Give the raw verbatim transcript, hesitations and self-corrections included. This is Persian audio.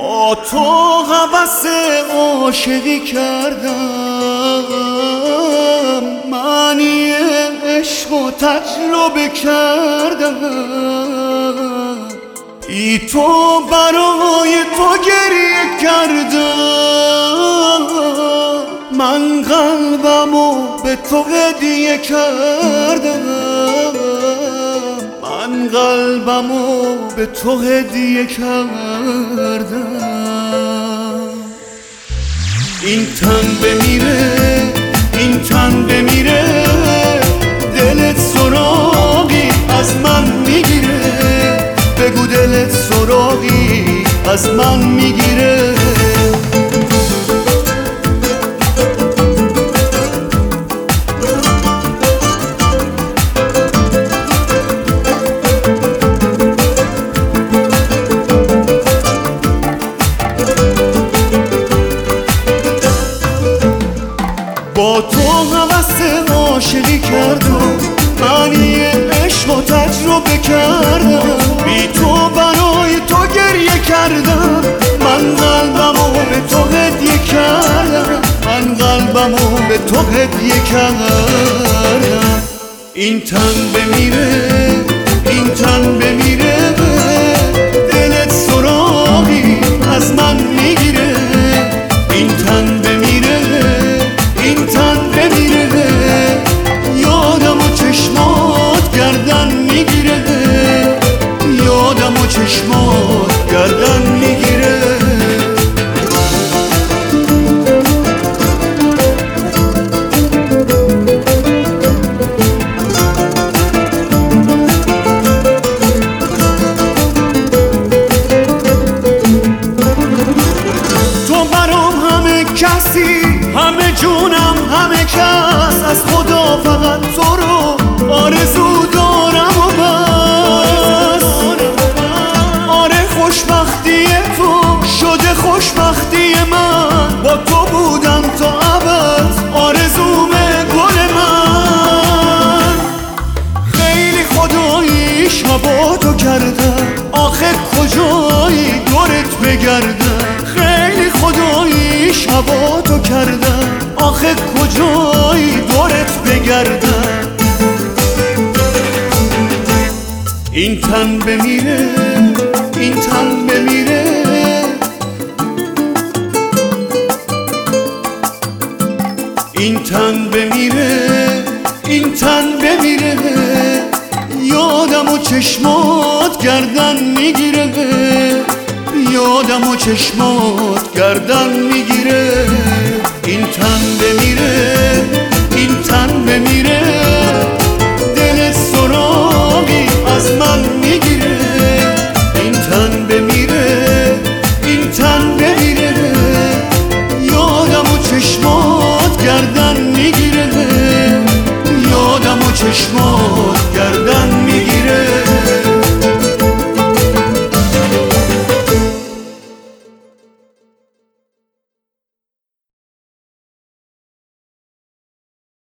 با تو هوس عاشقی کردم، معنی عشق و تجربه کردم، بی تو برای تو گریه کردم، من قلبمو به تو هدیه کردم، من قلبمو به تو هدیه کردم. این تن بمیره، این تن بمیره، دلت سراغی از من میگیره، بگو دلت سراغی از من میگیره. با تو هوس عاشقی کردم، معنی عشق و تجربه کردم، بی تو برای تو گریه کردم، من قلبمو به تو هدیه کردم، من قلبمو به تو هدیه کردم. این تن بمیره، این تن بمیره، دلت سراغی از من میگیره، این تن بمیره، این تن بمیره، یادم و چشمات گردن میگیره، یادم و چشمات گردن میگیره. تو برام همه کسی، همه جونم، همه کس، از خدا فقط تو رو آرزو دارم و بس. آره خوشبختی تو شده خوشبختی من، با تو بودم تا ابد آرزوم گل من. خیلی خدایی شبا تو کردم، آخه کجایی دورت بگردم، خیلی خدایی شبا تو کردم، آخه کجایی دورت بگردم. این تن بمیره، این تن بمیره، این تن بمیره، این تن بمیره، یادم و چشمات گردن میگیره، یادم و چشمات گردن میگیره. این تن بمیره، این تن بمیره، دل سراغی از من میگیره، این تن بمیره، این تن بمیره، یادم و چشمات گردن میگیره، یادم و چشمات